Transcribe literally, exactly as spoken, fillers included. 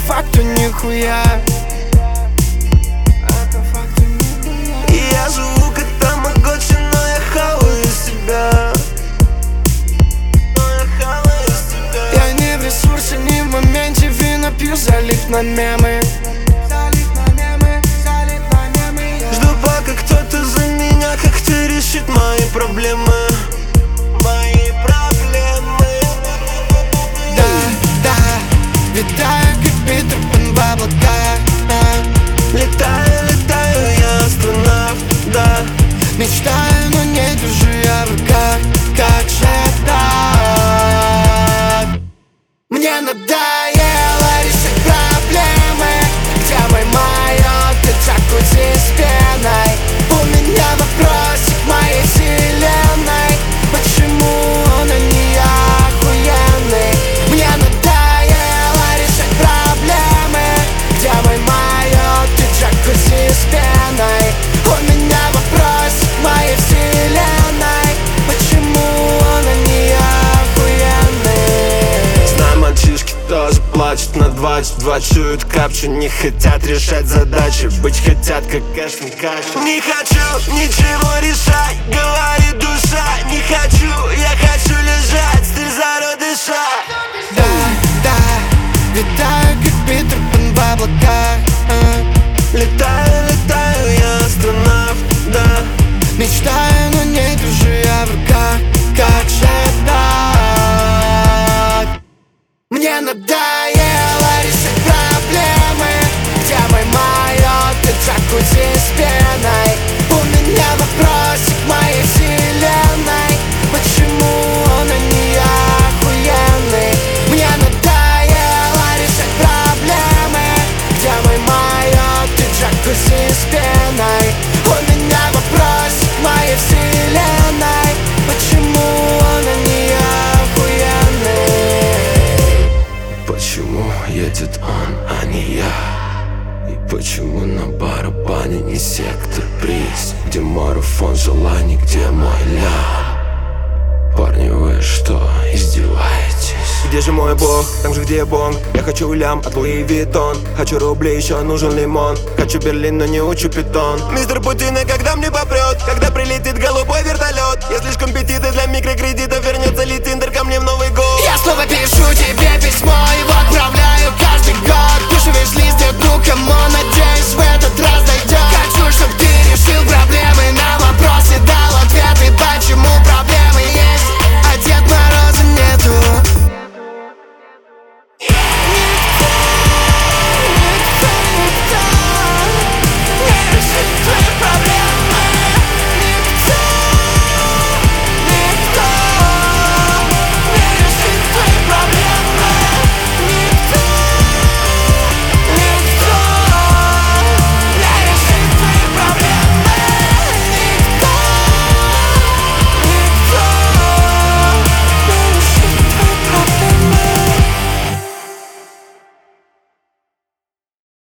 факту нихуя. И я живу как тамагочи, но я хаваю себя. Но я хаваю себя. Я не в ресурсе, не в моменте. Вино пью, залит на мемы. Жду, пока кто-то за меня как-то решит мои проблемы. Мои проблемы. Да, да, летаю как Питер Пэн в облаках. Летаю, летаю, я астронавт, да. Мечтаю, но не держу я в руках. Как же так? Мне надоело решать проблемы. Где мой майот и джакузи с пеной? У меня вопросик моей вселенной. Почему он не охуенный? Мне надоело решать проблемы. Где мой майот и джакузи с пеной? У меня вопросик моей вселенной. Почему он не охуенный? Знаю, мальчишки тоже плачут на двадцать два. Чуют капчу, не хотят решать задачи. Быть хотят, как Эштон Катчер. Не хочу ничего решать, говорит душа. Не хочу, я хочу лежать, стиль зародыша. Да, да, летаю как Питер Пэн в облаках. Летаю, летаю, я астронавт, да. Мечтаю, но не держу я в руках. Как же так? Мне надоело решать проблемы. Где мой майот и джакузи с пеной? У меня вопросик моей вселенной. Почему он не охуенный? Мне надоело решать проблемы. Где мой майот и джакузи с пеной? У меня вопросик моей вселенной. Почему он не охуенный? Почему едет он, а не я? И почему на барабане не сектор приз? Где марафон желаний, где мой лям? Парни, вы что, издеваетесь? Где же мой бог? Там же, где бонг. Я хочу лям от Луи Виттон. Хочу рублей, еще нужен лимон. Хочу Берлин, но не учу питон. Мистер Путин, и когда мне попрет? Когда прилетит голубой вертолет? Я слишком петиты для микрокредитов. Вернется ли Тиндер ко мне в Новый год? Я снова пишу тебе